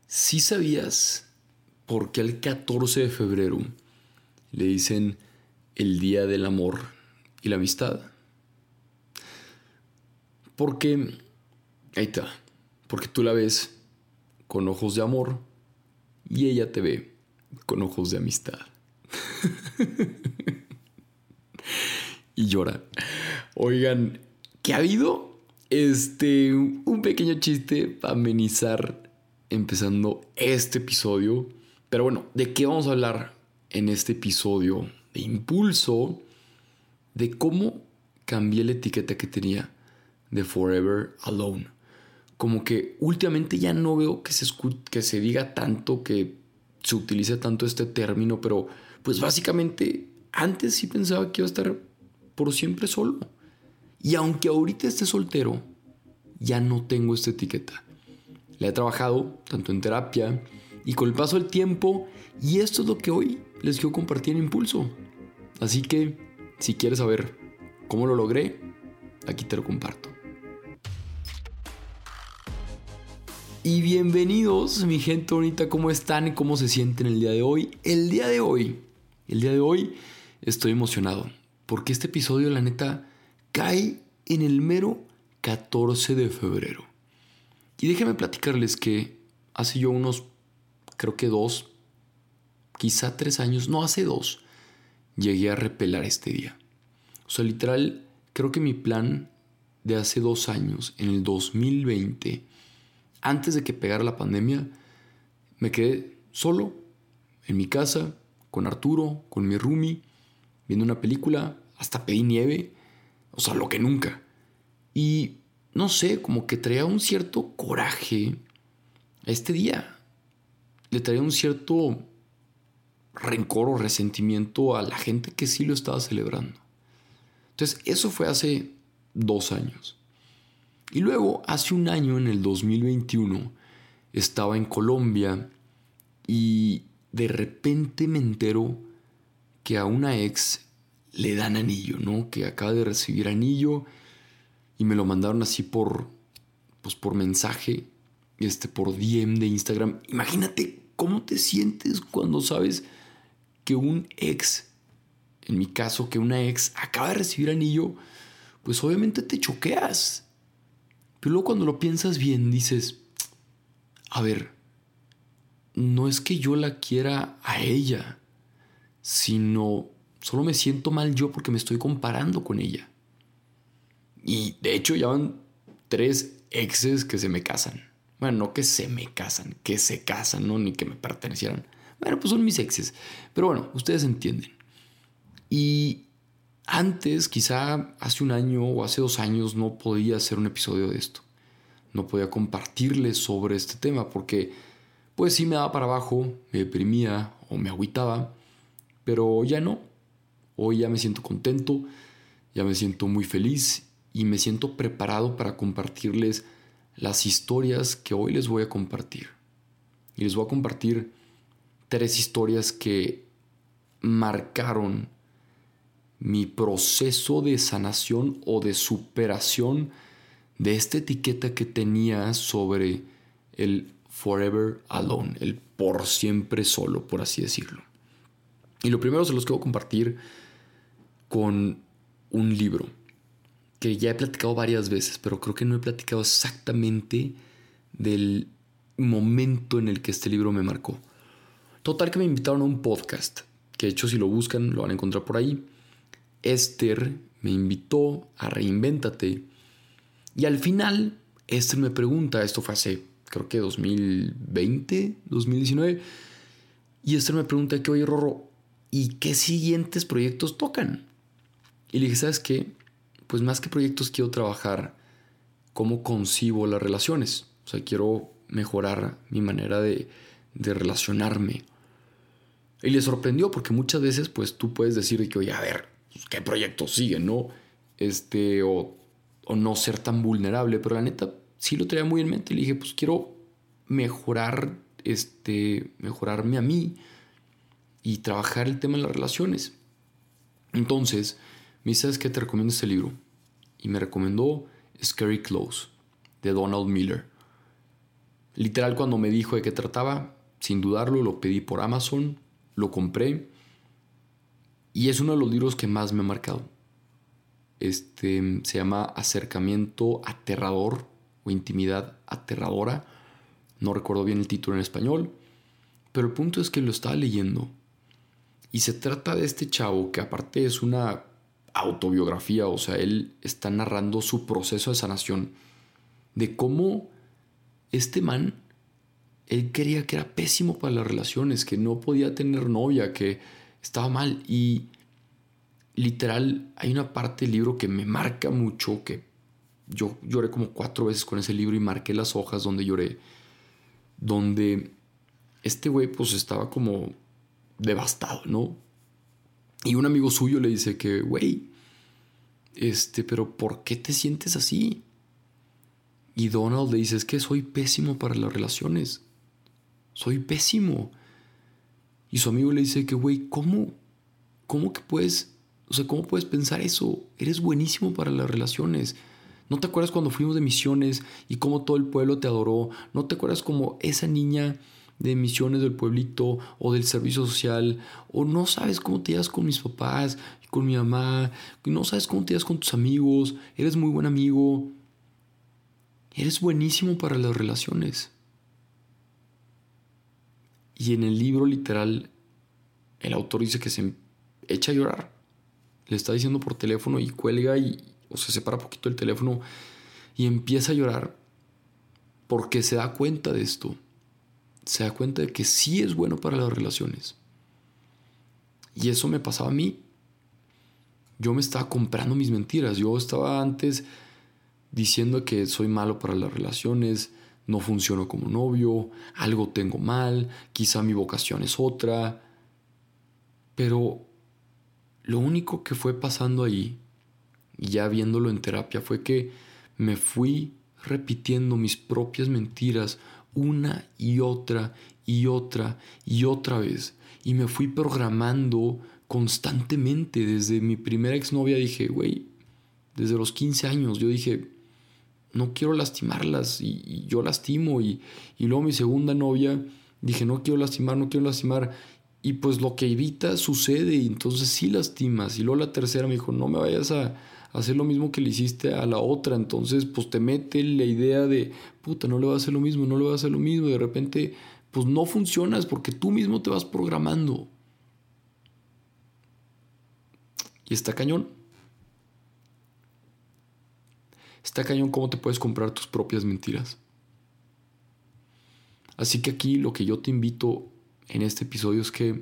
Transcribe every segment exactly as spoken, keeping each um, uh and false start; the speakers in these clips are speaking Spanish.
¿Sí sabías por qué el catorce de febrero le dicen el Día del Amor y la Amistad? Porque, ahí está, porque tú la ves con ojos de amor y ella te ve con ojos de amistad. Y llora. Oigan, ¿qué ha habido? Este, un pequeño chiste para amenizar empezando este episodio. Pero bueno, ¿de qué vamos a hablar en este episodio? De impulso, de cómo cambié la etiqueta que tenía de Forever Alone. Como que últimamente ya no veo que se, escu- que se diga tanto, que se utilice tanto este término, pero pues básicamente antes sí pensaba que iba a estar por siempre solo. Y aunque ahorita esté soltero, ya no tengo esta etiqueta. La he trabajado tanto en terapia y con el paso del tiempo, y esto es lo que hoy les quiero compartir en Impulso. Así que, si quieres saber cómo lo logré, aquí te lo comparto. Y bienvenidos, mi gente bonita, ¿cómo están y cómo se sienten el día de hoy? El día de hoy, el día de hoy estoy emocionado porque este episodio, la neta, cae en el mero catorce de febrero. Y déjenme platicarles que hace yo unos, creo que dos, quizá tres años, no, hace dos, llegué a repelar este día. O sea, literal, creo que mi plan de hace dos años, en el dos mil veinte, antes de que pegara la pandemia, me quedé solo en mi casa, con Arturo, con mi roomie, viendo una película, hasta pedí nieve, o sea, lo que nunca. Y no sé, como que traía un cierto coraje a este día. Le traía un cierto rencor o resentimiento a la gente que sí lo estaba celebrando. Entonces, eso fue hace dos años. Y luego, hace un año, en el dos mil veintiuno, estaba en Colombia y de repente me entero que a una ex le dan anillo, ¿no? Que acaba de recibir anillo y me lo mandaron así por, pues por mensaje, este, por D M de Instagram. Imagínate cómo te sientes cuando sabes que un ex, en mi caso, que una ex acaba de recibir anillo, pues obviamente te choqueas. Pero luego cuando lo piensas bien, dices, a ver, no es que yo la quiera a ella, sino solo me siento mal yo porque me estoy comparando con ella. Y de hecho ya van tres exes que se me casan. Bueno, no que se me casan, que se casan, no ni que me pertenecieran. Bueno, pues son mis exes. Pero bueno, ustedes entienden. Y antes, quizá hace un año o hace dos años, no podía hacer un episodio de esto. No podía compartirles sobre este tema porque pues sí me daba para abajo, me deprimía o me agüitaba. Pero ya no. Hoy ya me siento contento, ya me siento muy feliz y me siento preparado para compartirles las historias que hoy les voy a compartir. Y les voy a compartir tres historias que marcaron mi proceso de sanación o de superación de esta etiqueta que tenía sobre el Forever Alone, el por siempre solo, por así decirlo. Y lo primero se los quiero compartir con un libro que ya he platicado varias veces, pero creo que no he platicado exactamente del momento en el que este libro me marcó. Total que me invitaron a un podcast, que de hecho si lo buscan lo van a encontrar por ahí. Esther me invitó a Reinvéntate y al final Esther me pregunta, esto fue hace creo que dos mil veinte, dos mil diecinueve, y Esther me pregunta que, oye Rorro, ¿y qué siguientes proyectos tocan? Y le dije, ¿sabes qué? Pues más que proyectos quiero trabajar cómo concibo las relaciones. O sea, quiero mejorar mi manera de, de relacionarme. Y le sorprendió porque muchas veces pues tú puedes decir que, oye, a ver, ¿qué proyectos siguen, no? Este, o, o no ser tan vulnerable. Pero la neta sí lo traía muy en mente. Y le dije, pues quiero mejorar, este, mejorarme a mí y trabajar el tema de las relaciones. Entonces, me dice, ¿sabes qué? Te recomiendo este libro. Y me recomendó Scary Close, de Donald Miller. Literal, cuando me dijo de qué trataba, sin dudarlo, lo pedí por Amazon, lo compré y es uno de los libros que más me ha marcado. Este se llama Acercamiento Aterrador o Intimidad Aterradora. No recuerdo bien el título en español, pero el punto es que lo estaba leyendo y se trata de este chavo que aparte es una autobiografía, o sea, él está narrando su proceso de sanación, de cómo este man, él creía que era pésimo para las relaciones, que no podía tener novia, que estaba mal. Y literal, hay una parte del libro que me marca mucho, que yo lloré como cuatro veces con ese libro y marqué las hojas donde lloré, donde este güey pues estaba como devastado, ¿no? Y un amigo suyo le dice que, güey, este, pero ¿por qué te sientes así? Y Donald le dice, es que soy pésimo para las relaciones. Soy pésimo. Y su amigo le dice que, güey, ¿cómo? ¿Cómo que puedes? O sea, ¿cómo puedes pensar eso? Eres buenísimo para las relaciones. ¿No te acuerdas cuando fuimos de misiones y cómo todo el pueblo te adoró? ¿No te acuerdas como esa niña de misiones del pueblito o del servicio social? ¿O no sabes cómo te llevas con mis papás, con mi mamá? ¿No sabes cómo te llevas con tus amigos? Eres muy buen amigo. Eres buenísimo para las relaciones. Y en el libro literal, el autor dice que se echa a llorar. Le está diciendo por teléfono y cuelga y o se separa poquito el teléfono y empieza a llorar porque se da cuenta de esto. Se da cuenta de que sí es bueno para las relaciones. Y eso me pasaba a mí. Yo me estaba comprando mis mentiras. Yo estaba antes diciendo que soy malo para las relaciones, no funciono como novio, algo tengo mal, quizá mi vocación es otra. Pero lo único que fue pasando ahí, y ya viéndolo en terapia, fue que me fui repitiendo mis propias mentiras una y otra y otra y otra vez. Y me fui programando constantemente. Desde mi primera exnovia dije, güey, desde los quince años, yo dije, no quiero lastimarlas y, y yo lastimo. Y, y luego mi segunda novia, dije, no quiero lastimar, no quiero lastimar. Y pues lo que evita sucede y entonces sí lastimas. Y luego la tercera me dijo, no me vayas a hacer lo mismo que le hiciste a la otra. Entonces pues te mete la idea de, puta, no le va a hacer lo mismo, no le va a hacer lo mismo. Y de repente pues no funcionas porque tú mismo te vas programando. Y está cañón. Está cañón cómo te puedes comprar tus propias mentiras. Así que aquí lo que yo te invito en este episodio es que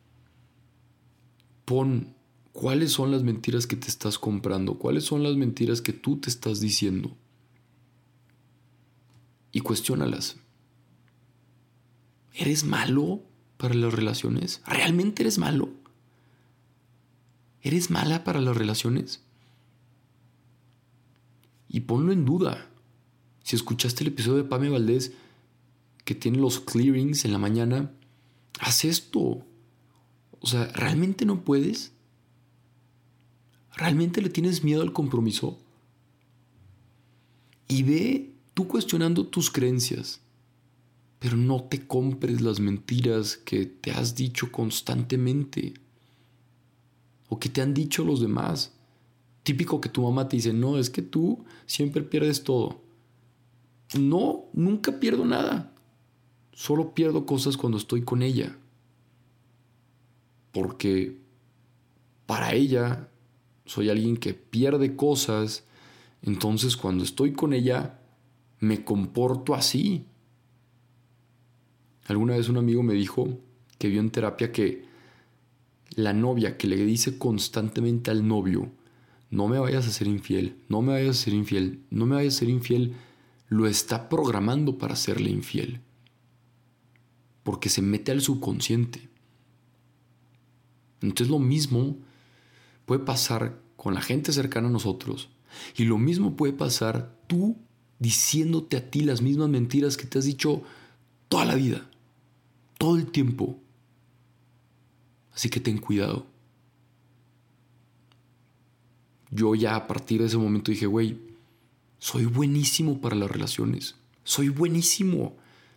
pon cuáles son las mentiras que te estás comprando, cuáles son las mentiras que tú te estás diciendo y cuestiónalas. ¿Eres malo para las relaciones? ¿Realmente eres malo? ¿Eres mala para las relaciones? Y ponlo en duda. Si escuchaste el episodio de Pame Valdés que tiene los clearings en la mañana, haz esto. O sea, ¿realmente no puedes? ¿Realmente le tienes miedo al compromiso? Y ve tú cuestionando tus creencias, pero no te compres las mentiras que te has dicho constantemente o que te han dicho los demás. Típico que tu mamá te dice, no, es que tú siempre pierdes todo. No, nunca pierdo nada. Solo pierdo cosas cuando estoy con ella. Porque para ella soy alguien que pierde cosas. Entonces cuando estoy con ella me comporto así. Alguna vez un amigo me dijo que vio en terapia que la novia que le dice constantemente al novio, no me vayas a ser infiel, no me vayas a ser infiel, no me vayas a ser infiel, lo está programando para serle infiel. Porque se mete al subconsciente. Entonces lo mismo puede pasar con la gente cercana a nosotros. Y lo mismo puede pasar tú diciéndote a ti las mismas mentiras que te has dicho toda la vida, todo el tiempo. Así que ten cuidado. Yo ya a partir de ese momento dije, güey, soy buenísimo para las relaciones. Soy buenísimo.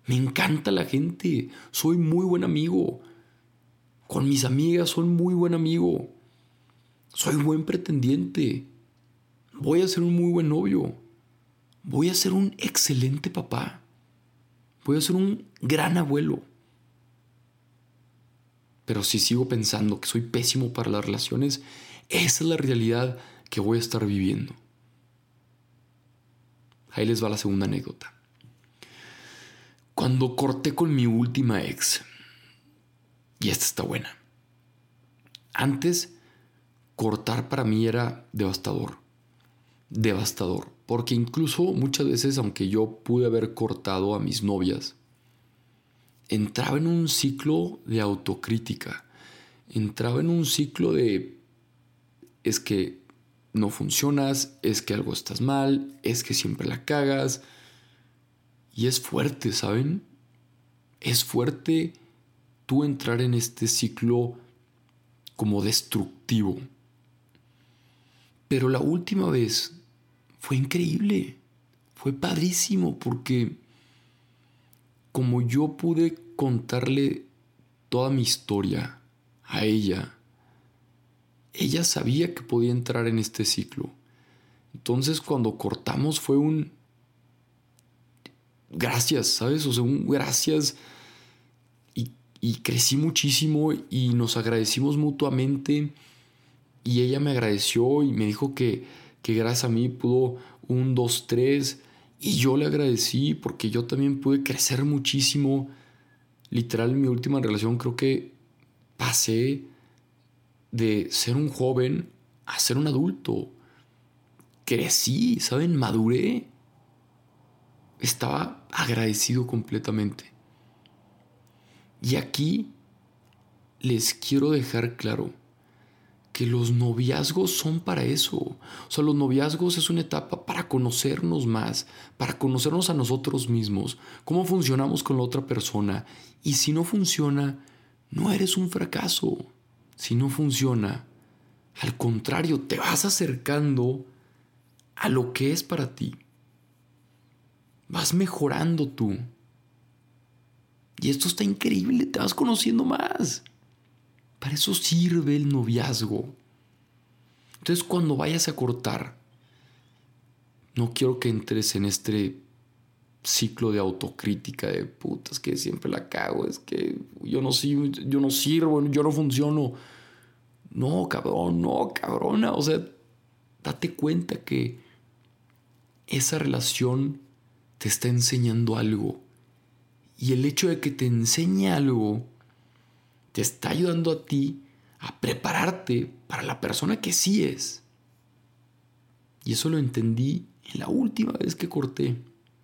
Me encanta la gente. Soy muy buen amigo. Con mis amigas soy muy buen amigo. Soy buen pretendiente. Voy a ser un muy buen novio. Voy a ser un excelente papá. Voy a ser un gran abuelo. Pero si sigo pensando que soy pésimo para las relaciones, esa es la realidad que voy a estar viviendo. Ahí les va la segunda anécdota. Cuando corté con mi última ex, y esta está buena. Antes, cortar para mí era devastador. Devastador. Porque incluso muchas veces, aunque yo pude haber cortado a mis novias, entraba en un ciclo de autocrítica. Entraba en un ciclo de es que no funcionas, es que algo estás mal, es que siempre la cagas. Y es fuerte, ¿saben? Es fuerte tú entrar en este ciclo como destructivo. Pero la última vez fue increíble, fue padrísimo porque como yo pude contarle toda mi historia a ella, ella sabía que podía entrar en este ciclo. Entonces cuando cortamos fue un gracias, ¿sabes? O sea, un gracias y, y crecí muchísimo y nos agradecimos mutuamente y ella me agradeció y me dijo que, que gracias a mí pudo un, dos, tres y yo le agradecí porque yo también pude crecer muchísimo. Literal, en mi última relación creo que pasé de ser un joven a ser un adulto. Crecí, ¿saben? Maduré. Estaba agradecido completamente. Y aquí les quiero dejar claro que los noviazgos son para eso. O sea, los noviazgos es una etapa para conocernos más, para conocernos a nosotros mismos, cómo funcionamos con la otra persona. Y si no funciona, no eres un fracaso. Si no funciona, al contrario, te vas acercando a lo que es para ti. Vas mejorando tú. Y esto está increíble, te vas conociendo más. Para eso sirve el noviazgo. Entonces, cuando vayas a cortar, no quiero que entres en este ciclo de autocrítica de putas que siempre la cago, es que yo no sirvo, yo no sirvo, yo no funciono. No, cabrón, no, cabrona. O sea, date cuenta que esa relación te está enseñando algo. Y el hecho de que te enseñe algo te está ayudando a ti a prepararte para la persona que sí es. Y eso lo entendí en la última vez que corté.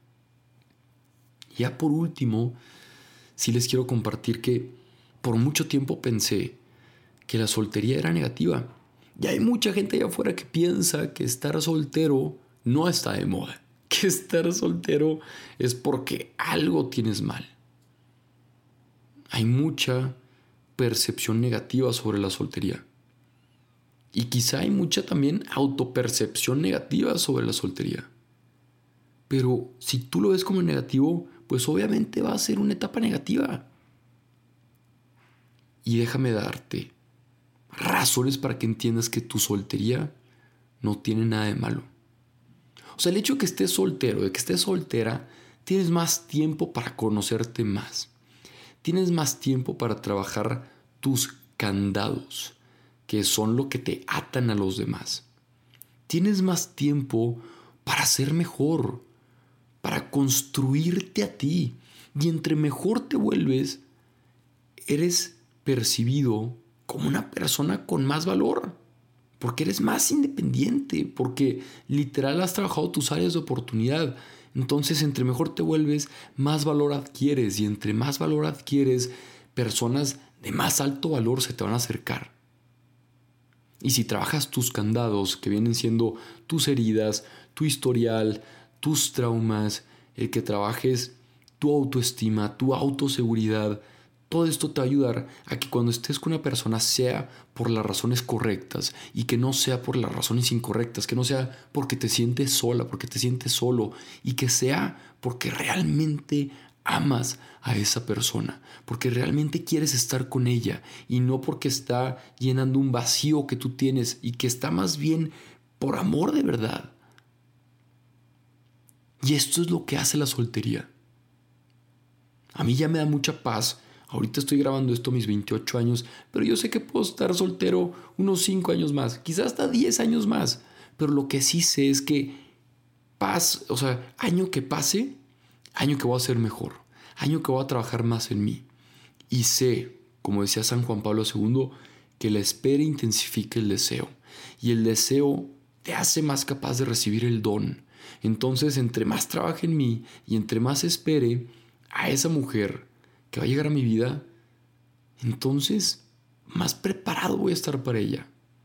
Ya por último, sí les quiero compartir que por mucho tiempo pensé que la soltería era negativa. Y hay mucha gente allá afuera que piensa que estar soltero no está de moda. Que estar soltero es porque algo tienes mal. Hay mucha percepción negativa sobre la soltería. Y quizá hay mucha también autopercepción negativa sobre la soltería. Pero si tú lo ves como negativo, pues obviamente va a ser una etapa negativa. Y déjame darte razones para que entiendas que tu soltería no tiene nada de malo. O sea, el hecho de que estés soltero, de que estés soltera, tienes más tiempo para conocerte más. Tienes más tiempo para trabajar tus candados, que son lo que te atan a los demás. Tienes más tiempo para ser mejor, para construirte a ti. Y entre mejor te vuelves, eres percibido como una persona con más valor. Porque eres más independiente, porque literal has trabajado tus áreas de oportunidad. Entonces, entre mejor te vuelves, más valor adquieres. Y entre más valor adquieres, personas de más alto valor se te van a acercar. Y si trabajas tus candados, que vienen siendo tus heridas, tu historial, tus traumas, el que trabajes tu autoestima, tu autoseguridad, todo esto te va a ayudar a que cuando estés con una persona sea por las razones correctas y que no sea por las razones incorrectas, que no sea porque te sientes sola, porque te sientes solo y que sea porque realmente amas a esa persona, porque realmente quieres estar con ella y no porque está llenando un vacío que tú tienes y que está más bien por amor de verdad. Y esto es lo que hace la soltería. A mí ya me da mucha paz. Ahorita estoy grabando esto a mis veintiocho años, pero yo sé que puedo estar soltero unos cinco años más, quizás hasta diez años más. Pero lo que sí sé es que paz, o sea, año que pase, año que voy a ser mejor, año que voy a trabajar más en mí. Y sé, como decía San Juan Pablo segundo, que la espera intensifica el deseo. Y el deseo te hace más capaz de recibir el don. Entonces, entre más trabaje en mí y entre más espere a esa mujer que va a llegar a mi vida, entonces más preparado voy a estar para ella.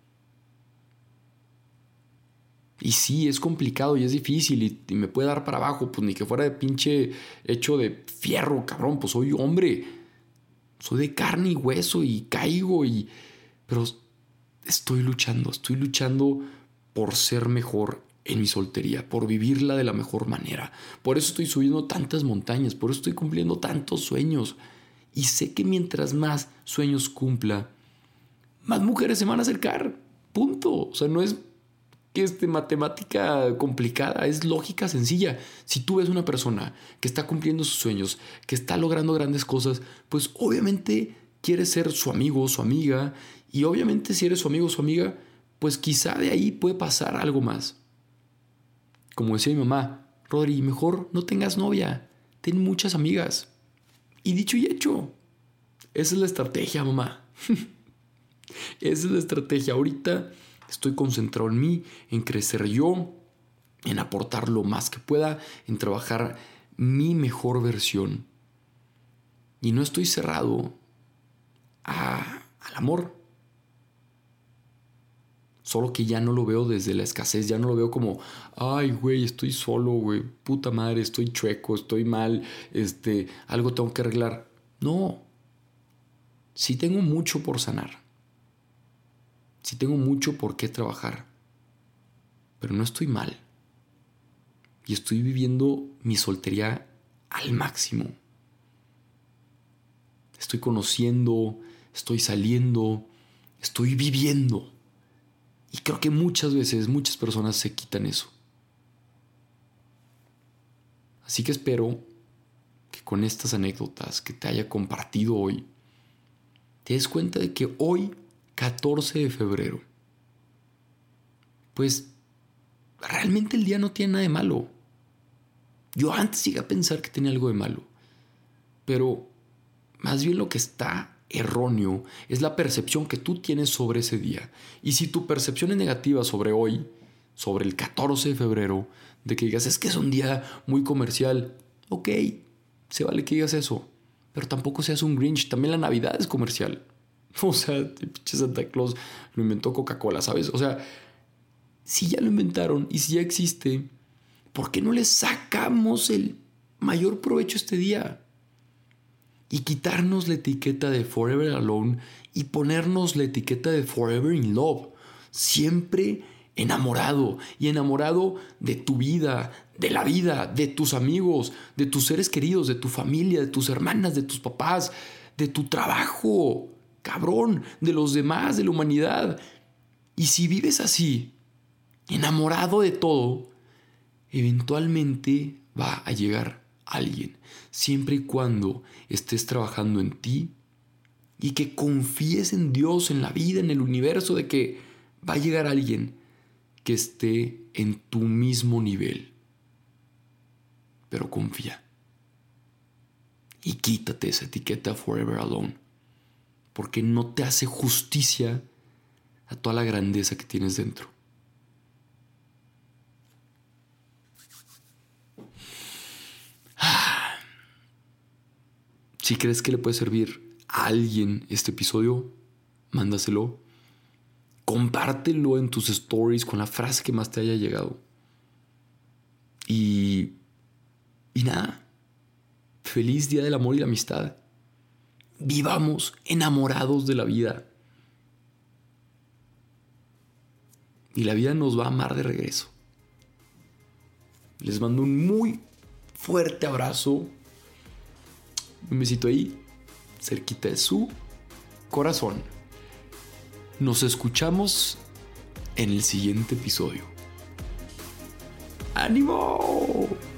Y sí, es complicado y es difícil y, y me puede dar para abajo, pues ni que fuera de pinche hecho de fierro, cabrón, pues soy hombre, soy de carne y hueso y caigo y... Pero estoy luchando, estoy luchando por ser mejor en mi soltería, por vivirla de la mejor manera. Por eso estoy subiendo tantas montañas, por eso estoy cumpliendo tantos sueños. Y sé que mientras más sueños cumpla, más mujeres se van a acercar. Punto. O sea, no es que este matemática complicada, es lógica sencilla. Si tú ves una persona que está cumpliendo sus sueños, que está logrando grandes cosas, pues obviamente quieres ser su amigo o su amiga. Y obviamente si eres su amigo o su amiga, pues quizá de ahí puede pasar algo más. Como decía mi mamá, Rodri, mejor no tengas novia, ten muchas amigas. Y dicho y hecho, esa es la estrategia, mamá. Esa es la estrategia. Ahorita estoy concentrado en mí, en crecer yo, en aportar lo más que pueda, en trabajar mi mejor versión. Y no estoy cerrado a, al amor. Solo que ya no lo veo desde la escasez, ya no lo veo como, ay, güey, estoy solo, güey, puta madre, estoy chueco, estoy mal, este, algo tengo que arreglar. No, sí tengo mucho por sanar, sí tengo mucho por qué trabajar, pero no estoy mal. Y estoy viviendo mi soltería al máximo. Estoy conociendo, estoy saliendo, estoy viviendo. Y creo que muchas veces, muchas personas se quitan eso. Así que espero que con estas anécdotas que te haya compartido hoy, te des cuenta de que hoy, catorce de febrero, pues realmente el día no tiene nada de malo. Yo antes llegué a pensar que tenía algo de malo, pero más bien lo que está erróneo es la percepción que tú tienes sobre ese día. Y si tu percepción es negativa sobre hoy, sobre el catorce de febrero, de que digas, es que es un día muy comercial, ok, se vale que digas eso, pero tampoco seas un Grinch. También la Navidad es comercial. O sea, el pinche Santa Claus lo inventó Coca-Cola, ¿sabes? O sea, si ya lo inventaron y si ya existe, ¿por qué no le sacamos el mayor provecho este día? Y quitarnos la etiqueta de Forever Alone y ponernos la etiqueta de Forever in Love. Siempre enamorado y enamorado de tu vida, de la vida, de tus amigos, de tus seres queridos, de tu familia, de tus hermanas, de tus papás, de tu trabajo, cabrón, de los demás, de la humanidad. Y si vives así, enamorado de todo, eventualmente va a llegar alguien, siempre y cuando estés trabajando en ti y que confíes en Dios, en la vida, en el universo, de que va a llegar alguien que esté en tu mismo nivel. Pero confía. Y quítate esa etiqueta Forever Alone, porque no te hace justicia a toda la grandeza que tienes dentro. Si crees que le puede servir a alguien este episodio, mándaselo. Compártelo en tus stories con la frase que más te haya llegado. Y, y nada, feliz Día del Amor y la Amistad. Vivamos enamorados de la vida. Y la vida nos va a amar de regreso. Les mando un muy fuerte abrazo. Un besito ahí, cerquita de su corazón. Nos escuchamos en el siguiente episodio. ¡Ánimo!